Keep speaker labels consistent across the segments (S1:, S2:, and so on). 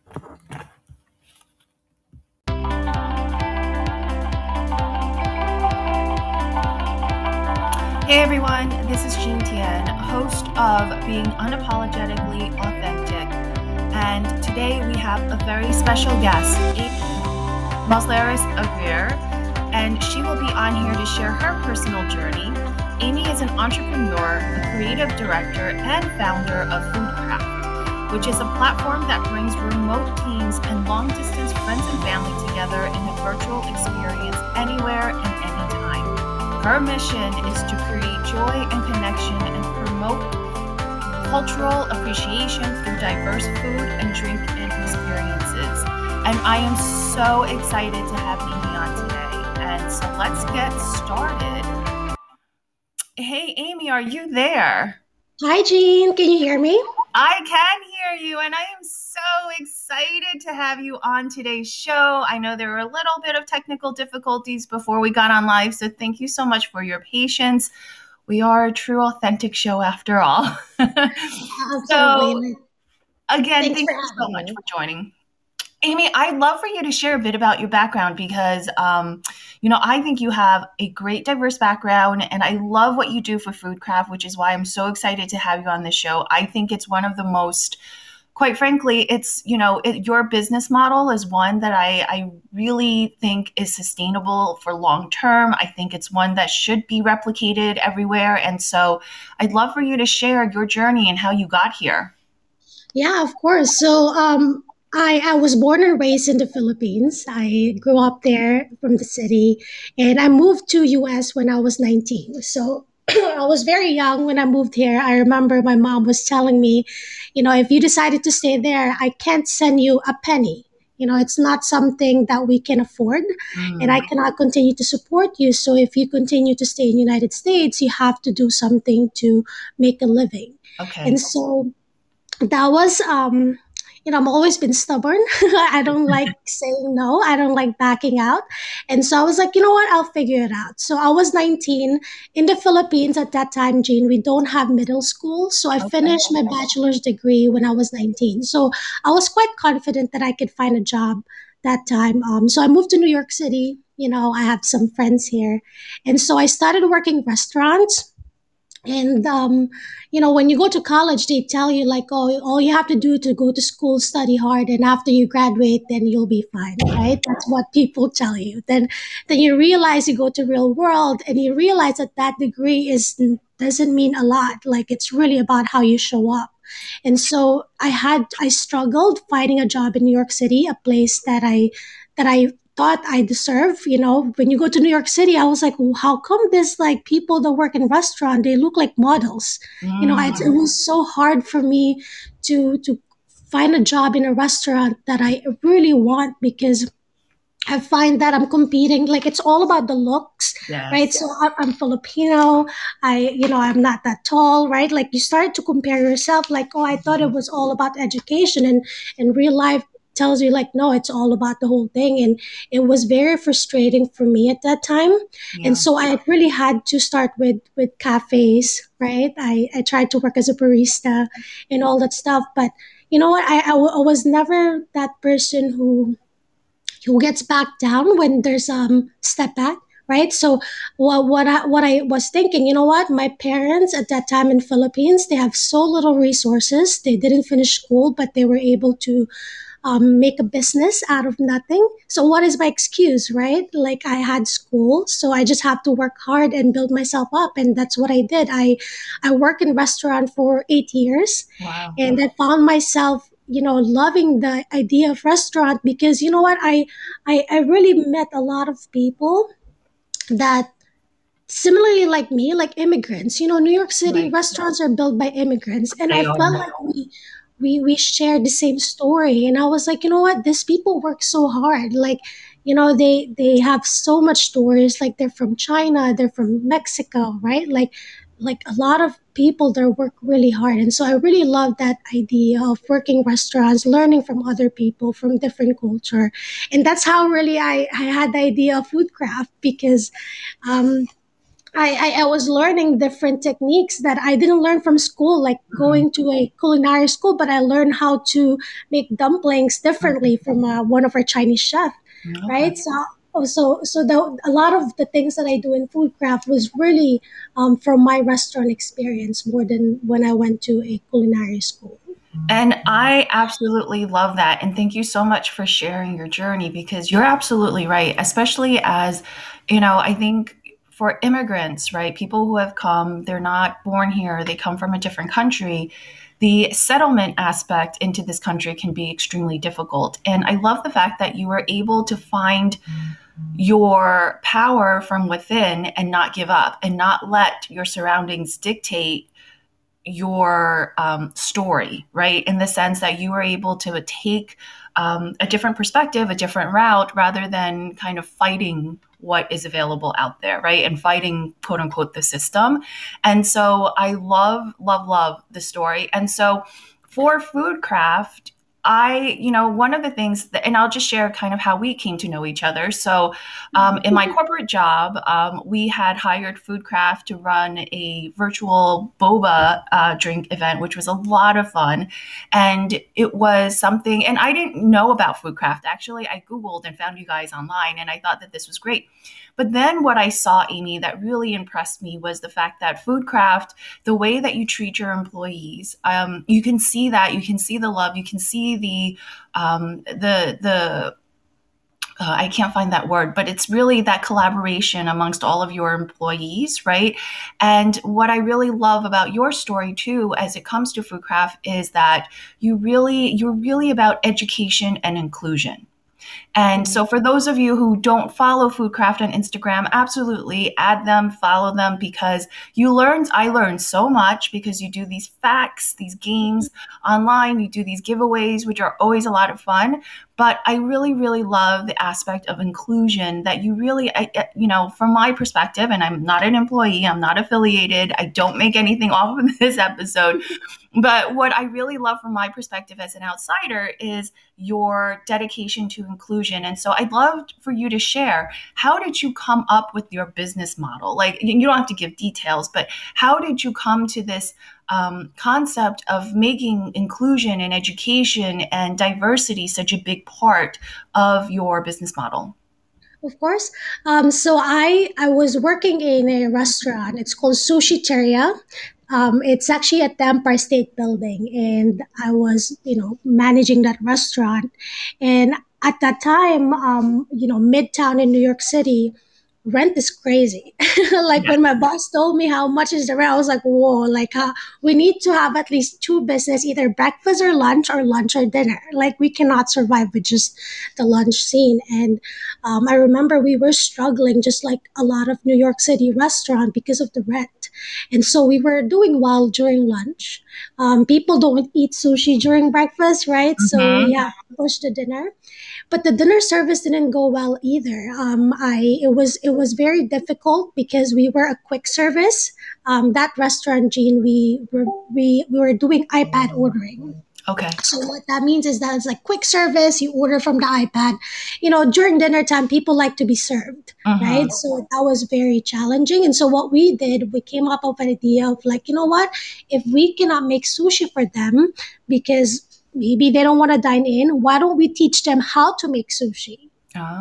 S1: Hey everyone, this is Jean Tien, host of Being Unapologetically Authentic. And today we have a very special guest, Amy Mosleris Aguirre, and she will be on here to share her personal journey. Amy is an entrepreneur, a creative director, and founder of Foodcraft, which is a platform that brings remote teams and long-distance friends and family together in a virtual experience anywhere and anytime. Her mission is to create joy and connection and promote cultural appreciation through diverse food and drink and experiences. And I am so excited to have Amy on today. And so let's get started. Hey, Amy, are you there?
S2: Hi, Jean. Can you hear me?
S1: I can hear you, and I am so excited to have you on today's show. I know there were a little bit of technical difficulties before we got on live, so thank you so much for your patience. We are a true, authentic show after all.
S2: Absolutely.
S1: So, again,
S2: Thanks
S1: thank
S2: for
S1: you so
S2: having
S1: much
S2: me.
S1: for joining. Amy, I'd love for you to share a bit about your background because, I think you have a great diverse background and I love what you do for Foodcraft, which is why I'm so excited to have you on the show. I think it's one of the most, quite frankly, your business model is one that I really think is sustainable for long term. I think it's one that should be replicated everywhere. And so I'd love for you to share your journey and how you got here.
S2: Yeah, of course. I was born and raised in the Philippines. I grew up there from the city, and I moved to US when I was 19. So I was very young when I moved here. I remember my mom was telling me, if you decided to stay there, I can't send you a penny. It's not something that we can afford, and I cannot continue to support you. So if you continue to stay in the United States, you have to do something to make a living.
S1: Okay.
S2: And so that was I've always been stubborn. I don't like saying no. I don't like backing out. And so I was like, you know what, I'll figure it out. So I was 19 in the Philippines at that time, Jean. We don't have middle school, so I
S1: Okay.
S2: finished my bachelor's degree when I was 19. So I was quite confident that I could find a job that time. So I moved to New York City. I have some friends here, and so I started working restaurants. And when you go to college, they tell you like, oh, all you have to do to go to school, study hard, and after you graduate, then you'll be fine, right? That's what people tell you. Then you realize you go to real world, and you realize that that degree is doesn't mean a lot. Like it's really about how you show up. And so I struggled finding a job in New York City, a place that I thought I deserve. When you go to New York City, I was like, well, how come this like people that work in restaurant, they look like models? It was so hard for me to find a job in a restaurant that I really want because I find that I'm competing. Like it's all about the looks, right?
S1: Yes.
S2: So I'm Filipino. I'm not that tall, right? Like you start to compare yourself. Like, oh, I thought it was all about education, and real life tells you like, no, it's all about the whole thing. And it was very frustrating for me at that time. And
S1: Yeah.
S2: so I really had to start with cafes, right? I tried to work as a barista and all that stuff, but you know what? I was never that person who gets back down when there's step back, right? So what I was thinking, you know what, my parents at that time in Philippines, they have so little resources. They didn't finish school, but they were able to make a business out of nothing. So what is my excuse, right? Like I had school, so I just have to work hard and build myself up, and that's what I did. I worked in restaurant for 8 years,
S1: Wow.
S2: and I found myself loving the idea of restaurant because you know what, I really met a lot of people that similarly like me, like immigrants. New York City
S1: Right.
S2: restaurants are built by immigrants, and I
S1: They
S2: felt
S1: are.
S2: like we shared the same story. And I was like, you know what, these people work so hard. Like, they have so much stories. Like they're from China, they're from Mexico, right? Like a lot of people there work really hard. And so I really love that idea of working restaurants, learning from other people from different culture. And that's how really I had the idea of Foodcraft because um I was learning different techniques that I didn't learn from school, like
S1: Mhm.
S2: going to a culinary school, but I learned how to make dumplings differently from one of our Chinese chef,
S1: Okay.
S2: right? A lot of the things that I do in food craft was really from my restaurant experience more than when I went to a culinary school.
S1: And I absolutely love that. And thank you so much for sharing your journey because you're absolutely right, especially as, I think for immigrants, right? People who have come, they're not born here, they come from a different country. The settlement aspect into this country can be extremely difficult. And I love the fact that you were able to find your power from within and not give up and not let your surroundings dictate your story, right? In the sense that you were able to take a different perspective, a different route, rather than kind of fighting what is available out there, right? And fighting, quote unquote, the system. And so I love, love, love the story. And so for Foodcraft, one of the things that, and I'll just share kind of how we came to know each other. So, in my corporate job, we had hired Foodcraft to run a virtual boba drink event, which was a lot of fun. And it was something, and I didn't know about Foodcraft. Actually, I Googled and found you guys online, and I thought that this was great. But then what I saw, Amy, that really impressed me was the fact that Foodcraft, the way that you treat your employees, you can see that, you can see the love, you can see the I can't find that word, but it's really that collaboration amongst all of your employees, right? And what I really love about your story too, as it comes to Foodcraft, is that you're really about education and inclusion. And so, for those of you who don't follow Foodcraft on Instagram, absolutely add them, follow them because I learned so much because you do these facts, these games online, you do these giveaways, which are always a lot of fun. But I really, really love the aspect of inclusion that you really, from my perspective, and I'm not an employee, I'm not affiliated, I don't make anything off of this episode, but what I really love from my perspective as an outsider is your dedication to inclusion. And so I'd love for you to share, how did you come up with your business model? Like, you don't have to give details, but how did you come to this concept of making inclusion and education and diversity such a big part of your business model?
S2: Of course. So I was working in a restaurant. It's called Sushi Teria. It's actually at the Empire State Building, and I was, managing that restaurant. And at that time, Midtown in New York City, rent is crazy. Like
S1: Yeah.
S2: when my boss told me how much is the rent, I was like, whoa, like we need to have at least two business, either breakfast or lunch or dinner. Like we cannot survive with just the lunch scene. And I remember we were struggling just like a lot of New York City restaurant because of the rent. And so we were doing well during lunch. People don't eat sushi during breakfast, right? So we
S1: Mm-hmm.
S2: have to push the dinner, but the dinner service didn't go well either. I it was very difficult because we were a quick service. That restaurant, Gene, we were doing iPad ordering.
S1: Okay.
S2: So what that means is that it's like quick service. You order from the iPad. During dinner time, people like to be served,
S1: Mm-hmm.
S2: right? So that was very challenging. And so what we did, we came up with an idea of like, you know what? If we cannot make sushi for them because maybe they don't want to dine in, why don't we teach them how to make sushi?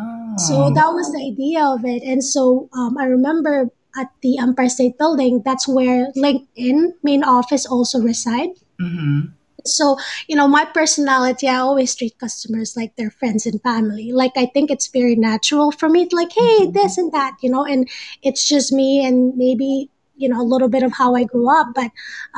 S2: So
S1: Oh.
S2: that was the idea of it. And so I remember at the Empire State Building, that's where LinkedIn main office also reside.
S1: Mm-hmm.
S2: So, my personality, I always treat customers like they're friends and family. Like, I think it's very natural for me to, like, hey, this and that, and it's just me and maybe, a little bit of how I grew up. But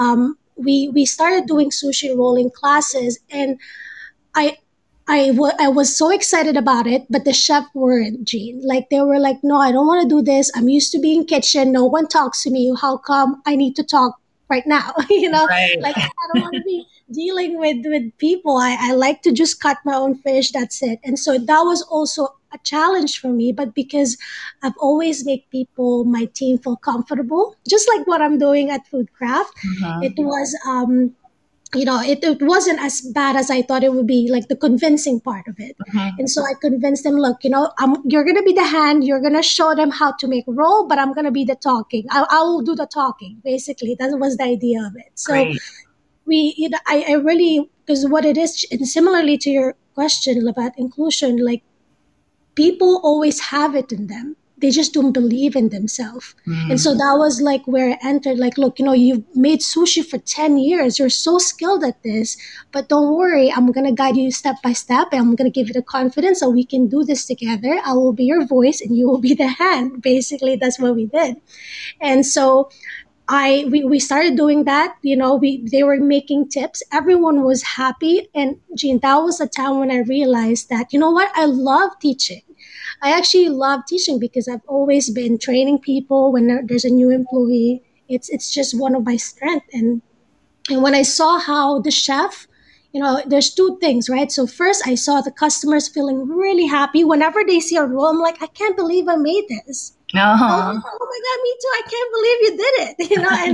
S2: we started doing sushi rolling classes, and I, I was so excited about it, but the chef weren't, Gene. Like, they were like, no, I don't want to do this. I'm used to being kitchen. No one talks to me. How come I need to talk right now?
S1: Right.
S2: Like, I don't want to be dealing with people. I like to just cut my own fish. That's it. And so that was also a challenge for me, but because I've always made people, my team, feel comfortable, just like what I'm doing at Foodcraft. It
S1: Mm-hmm.
S2: was it wasn't as bad as I thought it would be, like the convincing part of it.
S1: Mhm.
S2: And so I convinced them, look, you're going to be the hand, you're going to show them how to make roll, but I'm going to be the talking. I will do the talking. Basically, that was the idea of it. So
S1: Great.
S2: I really, because what it is, and similarly to your question about inclusion, like people always have it in them. They just don't believe in themselves. And
S1: Mm.
S2: so that was like where I entered, like, look, you've made sushi for 10 years. You're so skilled at this, but don't worry. I'm going to guide you step by step. And I'm going to give you the confidence that we can do this together. I will be your voice and you will be the hand. Basically, that's what we did. And so we started doing that. They were making tips. Everyone was happy. And Jean, that was the time when I realized that, you know what, I love teaching. I actually love teaching because I've always been training people when there's a new employee. It's just one of my strengths. And when I saw how the chef, there's two things, right? So first, I saw the customers feeling really happy whenever they see a roll. I'm like, I can't believe I made this. Oh,
S1: Uh-huh.
S2: oh my God, me too. I can't believe you did it.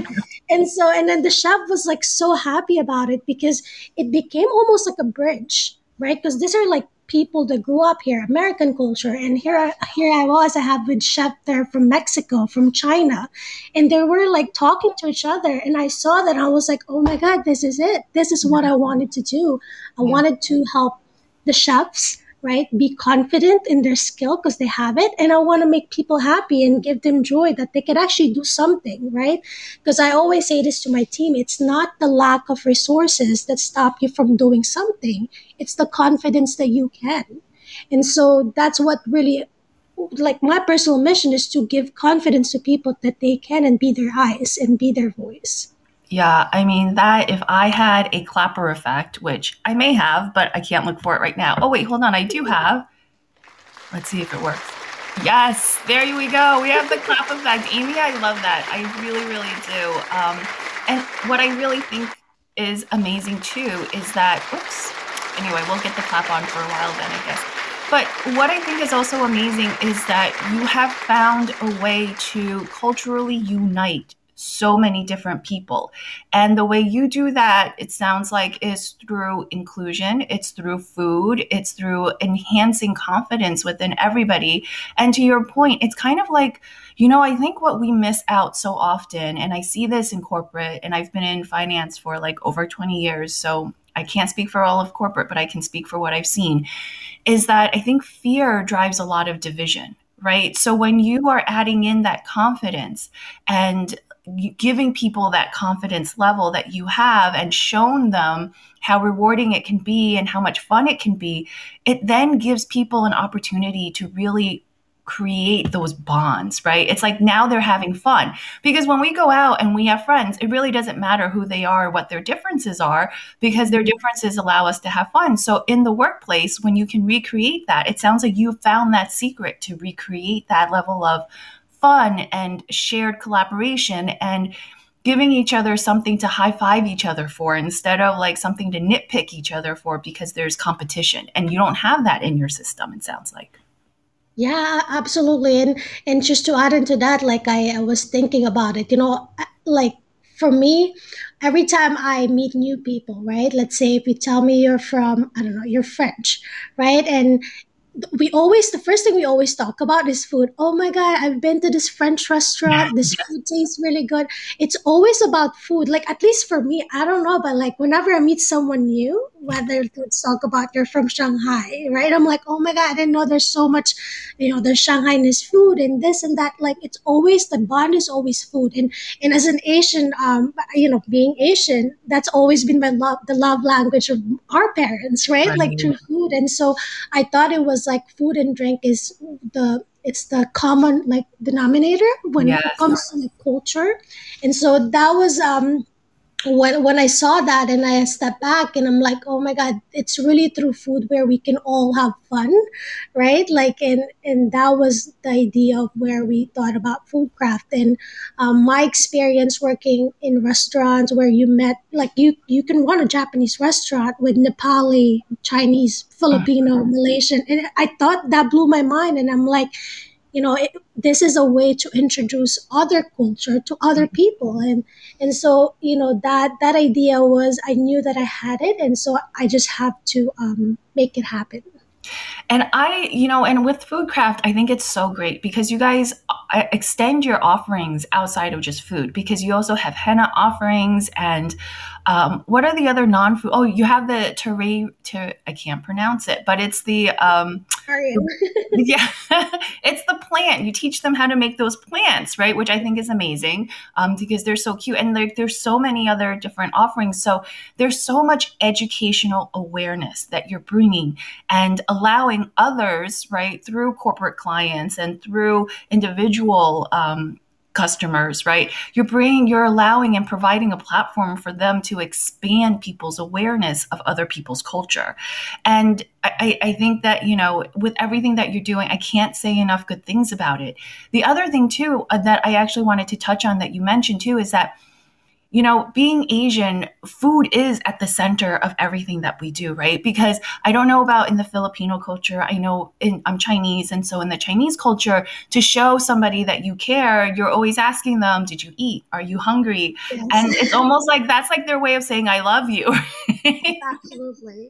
S2: And then the chef was like so happy about it because it became almost like a bridge, right? Because these are like people that grew up here, American culture, and here I was. I have with chef there from Mexico, from China, and they were like talking to each other. And I saw that, I was like, oh my God, this is it. This is what I wanted to do. I
S1: Yeah.
S2: wanted to help the chefs, right, be confident in their skill because they have it, and I want to make people happy and give them joy that they can actually do something, right? Because I always say this to my team, it's not the lack of resources that stop you from doing something, it's the confidence that you can. And so that's what really, like, my personal mission is to give confidence to people that they can and be their eyes and be their voice.
S1: Yeah, I mean that if I had a clapper effect, which I may have, but I can't look for it right now. Oh wait, hold on, I do have. Let's see if it works. Yes, there we go. We have the clap effect. Amy, I love that. I really, really do. And what I really think is amazing too is that, oops, anyway, we'll get the clap on for a while then, I guess. But what I think is also amazing is that you have found a way to culturally unite so many different people. And the way you do that, it sounds like, is through inclusion, it's through food, it's through enhancing confidence within everybody. And to your point, it's kind of like, I think what we miss out so often, and I see this in corporate, and I've been in finance for like over 20 years. So I can't speak for all of corporate, but I can speak for what I've seen, is that I think fear drives a lot of division, right? So when you are adding in that confidence and giving people that confidence level that you have and shown them how rewarding it can be and how much fun it can be, it then gives people an opportunity to really create those bonds, right? It's like now they're having fun because when we go out and we have friends, it really doesn't matter who they are, what their differences are, because their differences allow us to have fun. So in the workplace, when you can recreate that, it sounds like you found that secret to recreate that level of fun and shared collaboration and giving each other something to high five each other for instead of like something to nitpick each other for because there's competition and you don't have that in your system, it sounds like.
S2: Yeah, absolutely. And just to add into that, like I was thinking about it, like for me, every time I meet new people, right? Let's say if you tell me you're from, I don't know, you're French, right? And the first thing we always talk about is food. Oh my God, I've been to this French restaurant. This food tastes really good. It's always about food. Like, at least for me, I don't know, but like whenever I meet someone new, whether let's talk about you're from Shanghai, right? I'm like, oh my God, I didn't know there's so much, there's Shanghainese food and this and that. Like, it's always, the bond is always food. And as an Asian, being Asian, that's always been the love language of our parents, right? Like
S1: Right.
S2: through food. And so I thought it was like food and drink is the common like denominator when it
S1: Yes.
S2: comes to like culture. And so that was when I saw that, and I stepped back and I'm like, oh my God, it's really through food where we can all have fun, right? Like, and that was the idea of where we thought about food craft. And my experience working in restaurants where you met, like, you can run a Japanese restaurant with Nepali, Chinese, Filipino, Malaysian, and I thought that blew my mind. And I'm like, this is a way to introduce other culture to other people. And so, that idea was, I knew that I had it, and so I just have to make it happen.
S1: And and with Foodcraft, I think it's so great because you guys extend your offerings outside of just food, because you also have henna offerings. And what are the other non-food? Oh, you have the I can't pronounce it, but it's the
S2: Sorry.
S1: yeah, it's the plant. You teach them how to make those plants, right? Which I think is amazing, because they're so cute. And there's so many other different offerings. So there's so much educational awareness that you're bringing and allowing others, right, through corporate clients and through individual customers, right? You're allowing and providing a platform for them to expand people's awareness of other people's culture. And I think that, with everything that you're doing, I can't say enough good things about it. The other thing too, that I actually wanted to touch on that you mentioned too, is that being Asian, food is at the center of everything that we do, right? Because I don't know about in the Filipino culture. I know I'm Chinese. And so in the Chinese culture, to show somebody that you care, you're always asking them, did you eat? Are you hungry?
S2: Yes.
S1: And it's almost like that's like their way of saying, I love you.
S2: Absolutely.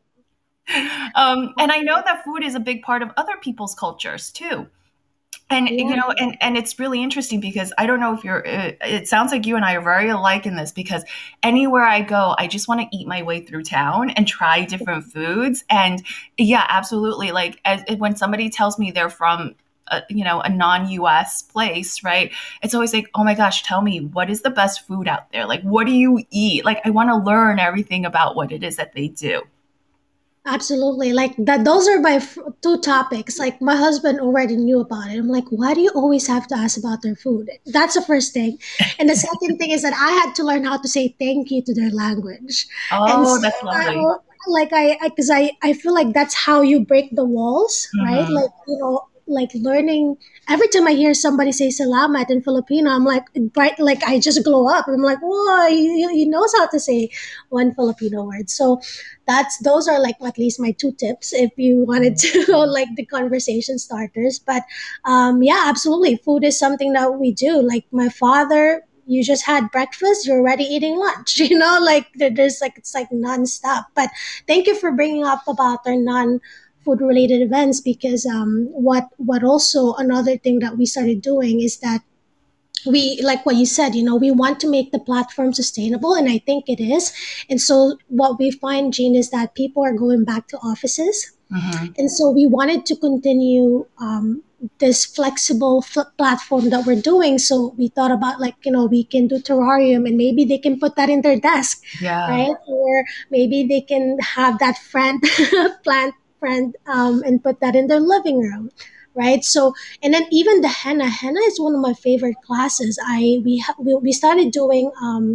S1: And I know that food is a big part of other people's cultures too. And
S2: Yeah.
S1: and it's really interesting because I don't know if it sounds like you and I are very alike in this, because anywhere I go, I just want to eat my way through town and try different foods. And yeah, absolutely. Like when somebody tells me they're from a non-US place, right? It's always like, oh my gosh, tell me, what is the best food out there? Like, what do you eat? Like, I want to learn everything about what it is that they do.
S2: Absolutely. Like that, those are my two topics. Like my husband already knew about it. I'm like, why do you always have to ask about their food? That's the first thing. And the second thing is that I had to learn how to say thank you to their language. And
S1: Oh,
S2: so
S1: that's lovely.
S2: because I feel like that's how you break the walls, right?
S1: Hmm.
S2: Like, like learning every time I hear somebody say salamat in Filipino, I'm like, bright, like I just glow up. I'm like, whoa, he knows how to say one Filipino word. So those are like at least my two tips if you wanted to like the conversation starters. But yeah, absolutely, food is something that we do. Like my father, you just had breakfast, you're already eating lunch. Like there's like, it's like nonstop. But thank you for bringing up about our non food related events, because what also another thing that we started doing is that we, like what you said, we want to make the platform sustainable, and I think it is. And so what we find, Jean, is that people are going back to offices,
S1: Hmm.
S2: and so we wanted to continue this flexible platform that we're doing. So we thought about, like, we can do terrarium, and maybe they can put that in their desk,
S1: Yeah.
S2: right? Or maybe they can have that friend plant friend, and put that in their living room, right? So, and then even the henna is one of my favorite classes. We started doing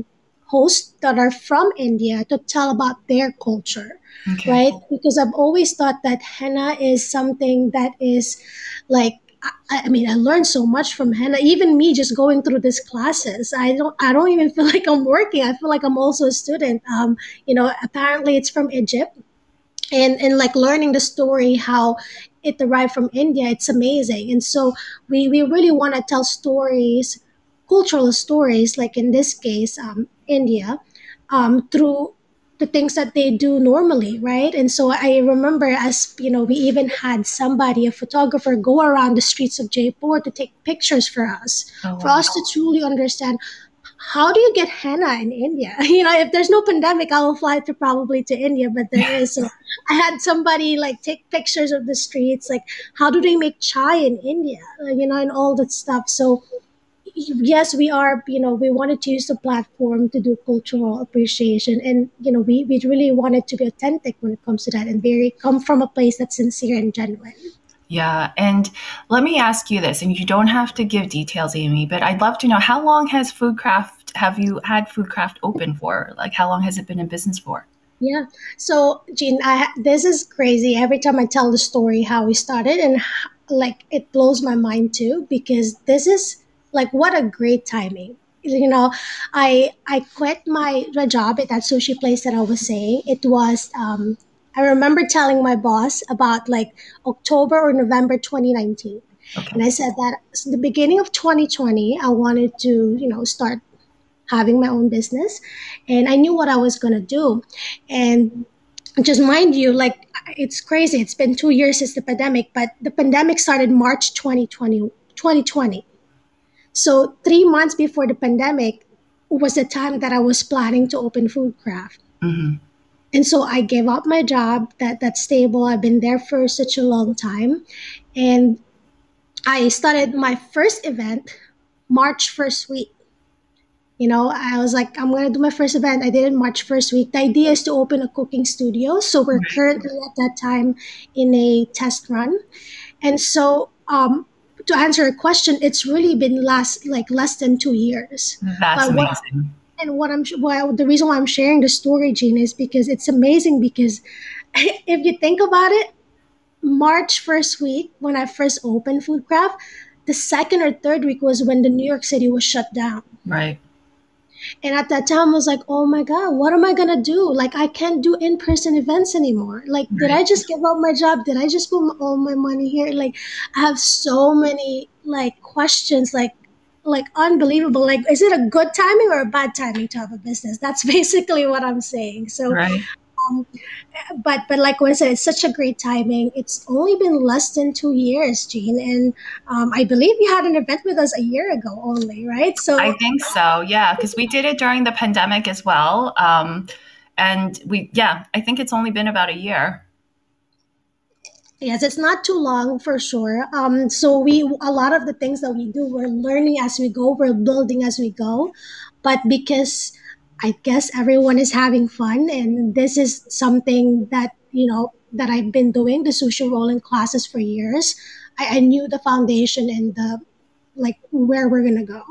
S2: hosts that are from India to tell about their culture,
S1: Okay.
S2: right? Because I've always thought that henna is something that is like, I mean, I learned so much from henna. Even me, just going through these classes, I don't even feel like I'm working. I feel like I'm also a student. Apparently it's from Egypt, and like learning the story how it arrived from India. It's amazing. And so we really want to tell stories, cultural stories, like in this case, India, through the things that they do normally, right? And so I remember, as we even had somebody, a photographer, go around the streets of Jaipur to take pictures
S1: Oh,
S2: for
S1: wow.
S2: us to truly understand, how do you get henna in India? If there's no pandemic, I will fly probably to India, but there is. So I had somebody like take pictures of the streets, like how do they make chai in India, and all that stuff. So yes, we are, we wanted to use the platform to do cultural appreciation, and we really wanted to be authentic when it comes to that, and very come from a place that's sincere and genuine.
S1: Yeah. And let me ask you this, and you don't have to give details, Amy, but I'd love to know, how long have you had Foodcraft open for? Like, how long has it been in business for?
S2: Yeah. So, Jean, this is crazy. Every time I tell the story how we started, and like it blows my mind too, because this is like, what a great timing. I quit my job at that sushi place that I was saying. It was I remember telling my boss about like October or November 2019. And
S1: Okay.
S2: I said that in the beginning of 2020, I wanted to, start having my own business, and I knew what I was going to do. And just mind you, like, it's crazy. It's been 2 years since the pandemic, but the pandemic started March 2020. So 3 months before the pandemic was the time that I was planning to open Foodcraft.
S1: Hmm.
S2: And so I gave up my job that's stable. I've been there for such a long time. And I started my first event March first week. I was like, I'm gonna do my first event. I did it March first week. The idea is to open a cooking studio. So we're currently at that time in a test run. And so to answer a question, it's really been less than 2 years.
S1: That's
S2: But
S1: amazing.
S2: the reason why I'm sharing the story, Gene, is because it's amazing. Because if you think about it, March first week when I first opened Foodcraft, the second or third week was when the New York City was shut down.
S1: Right.
S2: And at that time, I was like, oh my God, what am I going to do? Like, I can't do in person events anymore. Like, did
S1: Right.
S2: I just give up my job? Did I just put all my money here? Like, I have so many, like, questions, like unbelievable. Like, is it a good timing or a bad timing to have a business? That's basically what I'm saying. So,
S1: Right.
S2: um, but like I said, it's such a great timing. It's only been less than 2 years, Gene, and I believe you had an event with us a year ago only, right?
S1: I
S2: So
S1: think so. Yeah, because we did it during the pandemic as well. And yeah, I think it's only been about a year.
S2: yes, it's not too long for sure. So a lot of the things that we do, we're learning as we go, we're building as we go. But because I guess everyone is having fun, and this is something that I've been doing the sushi rolling classes for years. I knew the foundation and the like where we're gonna go.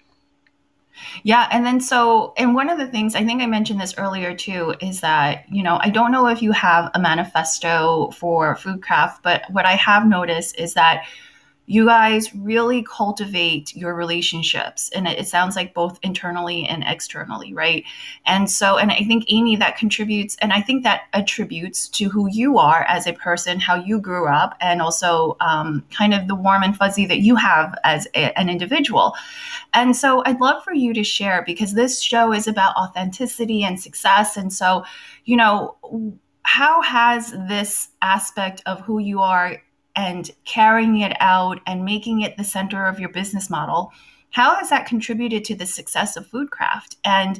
S1: Yeah, and then and one of the things I think I mentioned this earlier too is that, I don't know if you have a manifesto for Foodcraft, but what I have noticed is that you guys really cultivate your relationships, and it sounds like both internally and externally, right? And I think, Amy, that contributes, and I think that attributes to who you are as a person, how you grew up, and also kind of the warm and fuzzy that you have as an individual. And so I'd love for you to share, because this show is about authenticity and success. And so, you know, how has this aspect of who you are and carrying it out and making it the center of your business model, how has that contributed to the success of Foodcraft? And,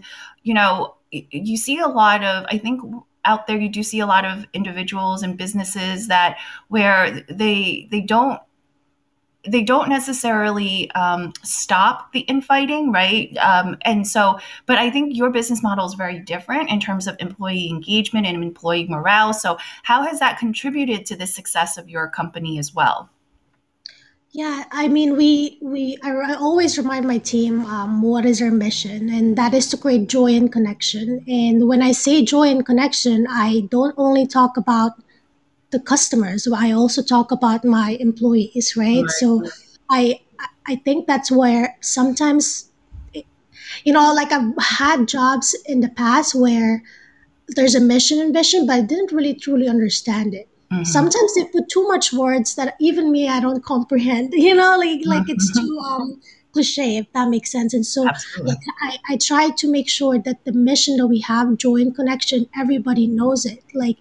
S1: you see a lot of, I think, out there, you do see a lot of individuals and businesses that where they don't necessarily stop the infighting, right? And so, but I think your business model is very different in terms of employee engagement and employee morale. So, how has that contributed to the success of your company as well?
S2: Yeah, I mean, I always remind my team what is our mission, and that is to create joy and connection. And when I say joy and connection, I don't only talk about the customers, I also talk about my employees, right?
S1: Right.
S2: So I think that's where sometimes, like I've had jobs in the past where there's a mission and vision, but I didn't really truly understand it.
S1: Hmm.
S2: Sometimes they put too much words that even me I don't comprehend. Like it's too cliche, if that makes sense. And so
S1: Absolutely.
S2: like I try to make sure that the mission that we have, joy and connection, everybody knows it. Like,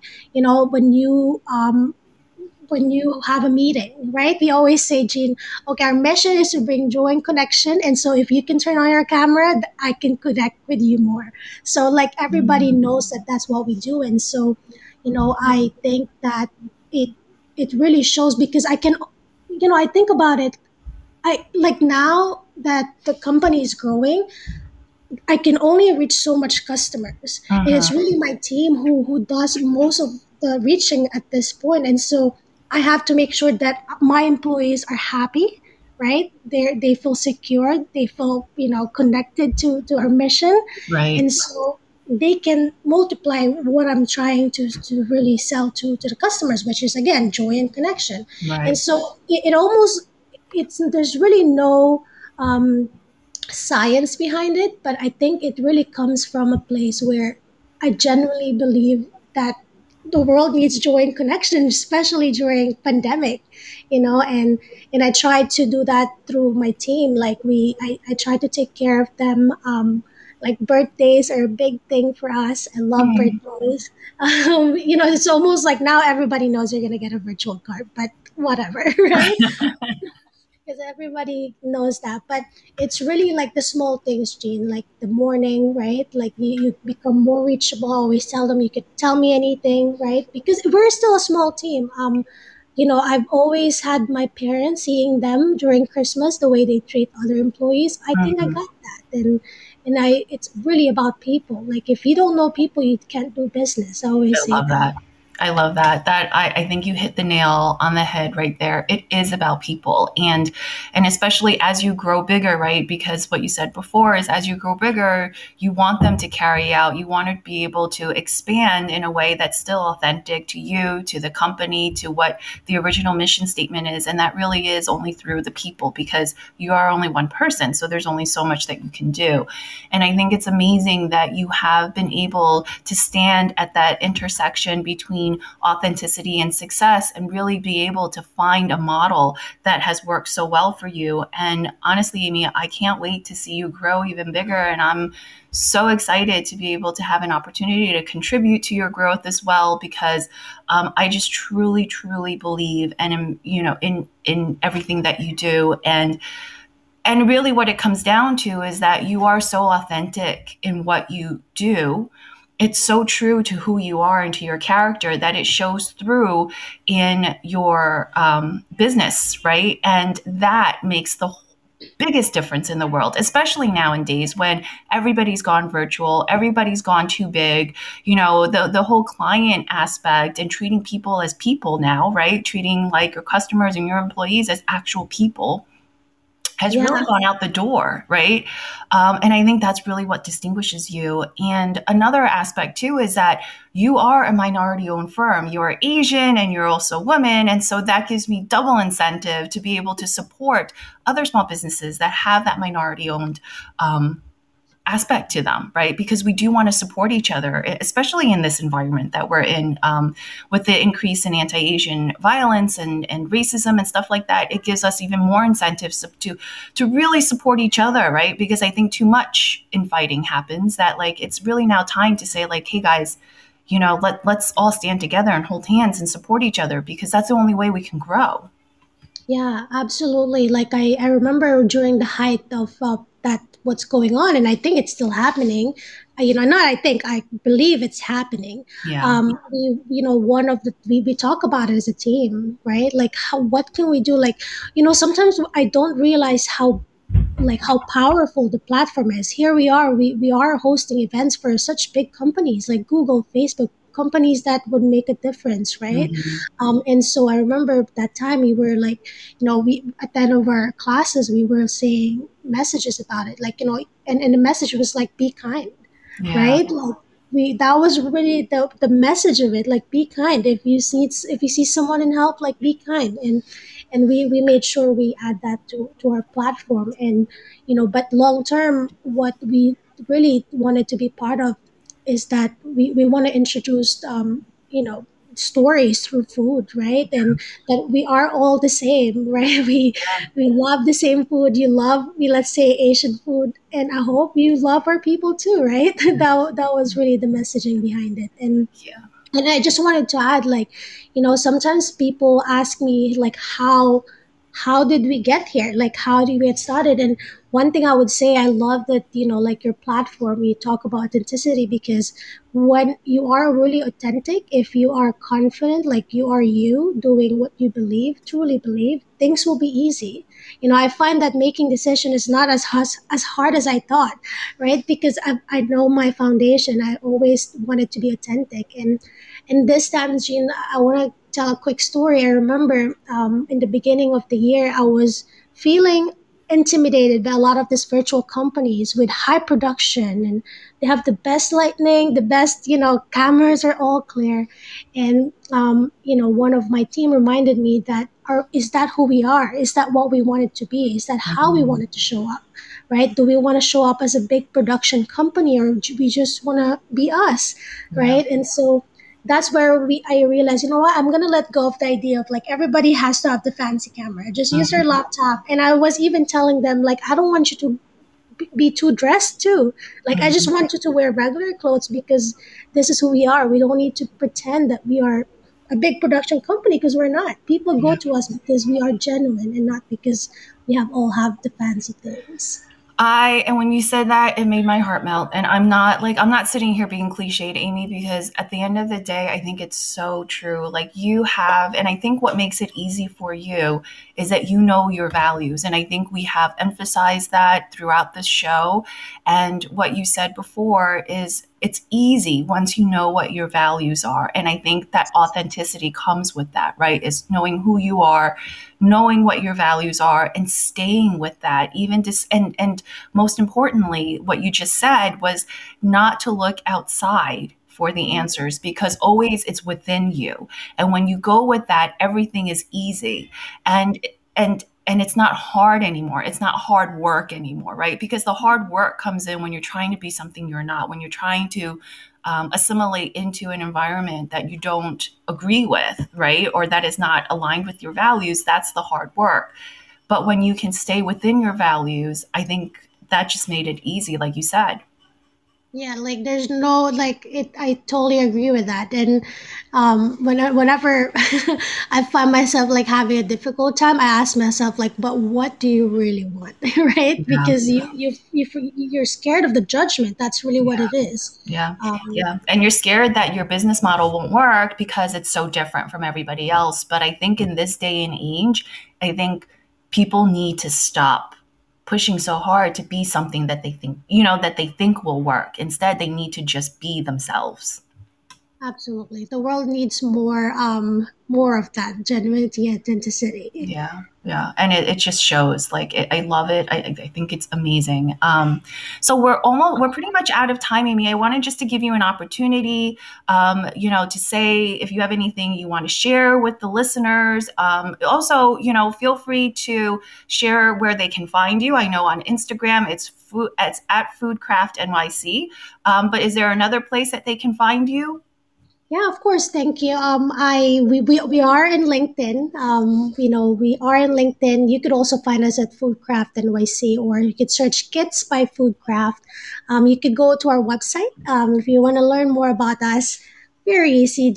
S2: when you have a meeting, right? We always say, Gene, okay, our mission is to bring joy and connection. And so if you can turn on your camera, I can connect with you more. So, like, everybody knows that that's what we do. And so, I think that it, it really shows because I think about it. I like now that the company is growing, I can only reach so much customers. And it's
S1: Hmm.
S2: really my team who does most of the reaching at this point. And so I have to make sure that my employees are happy, right? They feel secure, they feel, connected to our mission.
S1: Right.
S2: And so they can multiply what I'm trying to really sell to the customers, which is again joy and connection. And
S1: Right.
S2: so it almost it's there's really no um science behind it, but I think it really comes from a place where I genuinely believe that the world needs joy and connection, especially during pandemic, and I try to do that through my team. Like I try to take care of them. Like birthdays are a big thing for us. I love
S1: Mm.
S2: birthdays. It's almost like now everybody knows you're gonna get a virtual card, but whatever, right? Because everybody knows that. But it's really like the small things, Jean, like the morning, right? Like you become more reachable. I always tell them you could tell me anything, right? Because we're still a small team. I've always had my parents, seeing them during Christmas, the way they treat other employees. I think I
S1: Mhm.
S2: got that. And it's really about people. Like if you don't know people, you can't do business. I always
S1: I
S2: say
S1: love
S2: that.
S1: that. I love that. I think you hit the nail on the head right there. It is about people, and especially as you grow bigger, right? Because what you said before is as you grow bigger, you want them to carry out, you want to be able to expand in a way that's still authentic to you, to the company, to what the original mission statement is. And that really is only through the people because you are only one person. So there's only so much that you can do. And I think it's amazing that you have been able to stand at that intersection between authenticity and success and really be able to find a model that has worked so well for you. And honestly, Amy, I can't wait to see you grow even bigger. And I'm so excited to be able to have an opportunity to contribute to your growth as well because I just truly, truly believe and in everything that you do. And really what it comes down to is that you are so authentic in what you do. It's so true to who you are and to your character that it shows through in your business, right? And that makes the biggest difference in the world, especially nowadays when everybody's gone virtual, everybody's gone too big. The whole client aspect and treating people as people now, right? Treating like your customers and your employees as actual people has really
S2: Yeah.
S1: gone out the door, right? And I think that's really what distinguishes you. And another aspect too is that you are a minority-owned firm. You're Asian and you're also a woman, and so that gives me double incentive to be able to support other small businesses that have that minority-owned aspect to them, right? Because we do want to support each other, especially in this environment that we're in, with the increase in anti-Asian violence and racism and stuff like that. It gives us even more incentives to really support each other, right? Because I think too much infighting happens that like it's really now time to say like, hey guys, let's all stand together and hold hands and support each other because that's the only way we can grow.
S2: Yeah, absolutely. Like I remember during the height of that what's going on, and I think it's still happening. Not I think I believe it's happening.
S1: Yeah.
S2: One of the we talk about it as a team, right? Like what can we do? Like sometimes I don't realize how powerful the platform is. Here we are, we are hosting events for such big companies like Google, Facebook, companies that would make a difference, right?
S1: Mhm.
S2: And so I remember that time we were like, we at the end of our classes we were saying messages about it, like and the message was like be kind,
S1: Yeah.
S2: right? Like we that was really the message of it, like be kind. If you see someone in help, like be kind. And we made sure we add that to our platform. And but long term, what we really wanted to be part of is that we want to introduce stories through food, right? And that we are all the same, right? We love the same food. You love, let's say, Asian food, and I hope you love our people too, right? That was really the messaging behind it.
S1: Yeah.
S2: And I just wanted to add, like, sometimes people ask me, like, how did we get here? Like, how did we get started? And one thing I would say, I love that, like your platform, you talk about authenticity, because when you are really authentic, if you are confident, like you are you doing what you believe, truly believe, things will be easy. I find that making decision is not as hard as I thought, right? Because I know my foundation. I always wanted to be authentic. And this time, Jean, I want to tell a quick story. I remember in the beginning of the year, I was feeling intimidated by a lot of these virtual companies with high production, and they have the best lighting, the best, cameras are all clear. And, one of my team reminded me that, is that who we are? Is that what we wanted to be? Is that how we
S1: Mhm.
S2: wanted to show up? Right? Do we want to show up as a big production company, or do we just want to be us?
S1: Yeah.
S2: Right? And so that's where I realized, you know what, I'm gonna let go of the idea of like everybody has to have the fancy camera. Just use your
S1: Mhm.
S2: laptop. And I was even telling them like, I don't want you to be too dressed too. Like I just
S1: Mhm.
S2: want you to wear regular clothes because this is who we are. We don't need to pretend that we are a big production company because we're not. People go
S1: Yeah.
S2: to us because we are genuine and not because we have the fancy things.
S1: And when you said that, it made my heart melt. And I'm not sitting here being cliched, Amy, because at the end of the day, I think it's so true. Like you have, and I think what makes it easy for you is that you know your values. And I think we have emphasized that throughout this show. And what you said before is it's easy once you know what your values are. And I think that authenticity comes with that, right? Is knowing who you are, knowing what your values are and staying with that, even just, and most importantly, what you just said was not to look outside for the answers because always it's within you. And when you go with that, everything is easy. And it's not hard anymore. It's not hard work anymore, right? Because the hard work comes in when you're trying to be something you're not, when you're trying to assimilate into an environment that you don't agree with, right? Or that is not aligned with your values. That's the hard work. But when you can stay within your values, I think that just made it easy, like you said.
S2: Yeah, like there's no like it. I totally agree with that. And whenever I find myself like having a difficult time, I ask myself like, but what do you really want, right?
S1: Yeah.
S2: Because you're scared of the judgment. That's really what
S1: Yeah.
S2: it is.
S1: Yeah.
S2: Um,
S1: Yeah. And you're scared that your business model won't work because it's so different from everybody else. But I think in this day and age, I think people need to stop pushing so hard to be something that they think, that they think will work. Instead, they need to just be themselves.
S2: Absolutely, the world needs more of that genuinity, authenticity.
S1: Yeah, yeah, and it just shows. Like I love it. I think it's amazing. So we're pretty much out of time, Amy. I wanted just to give you an opportunity, to say if you have anything you want to share with the listeners. Also, feel free to share where they can find you. I know on Instagram it's at Foodcraft NYC. But is there another place that they can find you?
S2: Yeah, of course. Thank you. We are in LinkedIn. We are in LinkedIn. You could also find us at Foodcraft NYC, or you could search Kits by Foodcraft. You could go to our website if you want to learn more about us. Very easy,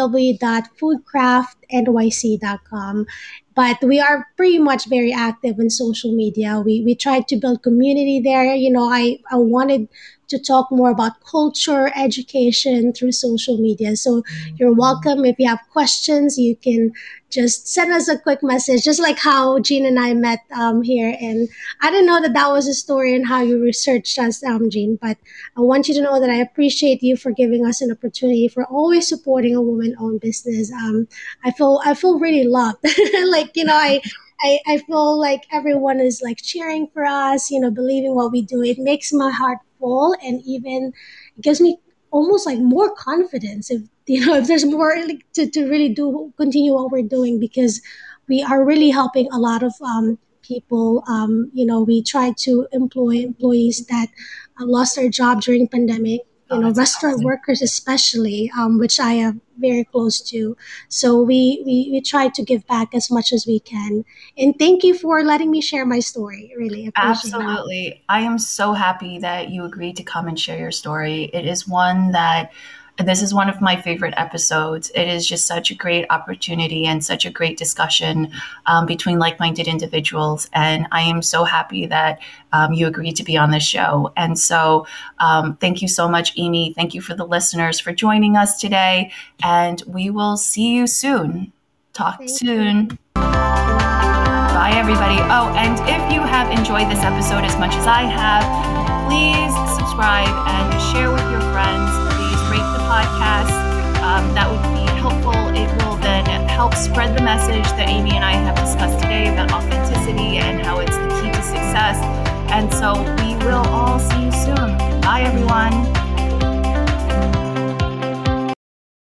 S2: www.foodcraftnyc.com. But we are pretty much very active in social media. We try to build community there. I wanted to talk more about culture, education through social media. So you're welcome. If you have questions, you can just send us a quick message, just like how Jean and I met here. And I didn't know that that was a story and how you researched us, Jean. But I want you to know that I appreciate you for giving us an opportunity, for always supporting a woman-owned business. I feel really loved. like I feel like everyone is like cheering for us, believing what we do. It makes my heart full, and even it gives me almost like more confidence if if there's more like, to really do continue what we're doing, because we are really helping a lot of people. We try to employ employees that lost their job during pandemic,
S1: Oh, that's
S2: restaurant
S1: amazing.
S2: workers especially, which I am very close to. So we try to give back as much as we can. And thank you for letting me share my story. Really appreciate it.
S1: Absolutely. I am so happy that you agreed to come and share your story. It is one that this is one of my favorite episodes. It is just such a great opportunity and such a great discussion between like minded individuals. And I am so happy that you agreed to be on this show. And so thank you so much, Amy. Thank you for the listeners for joining us today. And we will see you soon. Talk
S2: Thank you.
S1: soon. Bye, everybody. Oh, and if you have enjoyed this episode as much as I have, please subscribe and share with your friends. Please rate the podcast. That would be helpful. It will then help spread the message that Amy and I have discussed today about authenticity and how it's the key to success. And so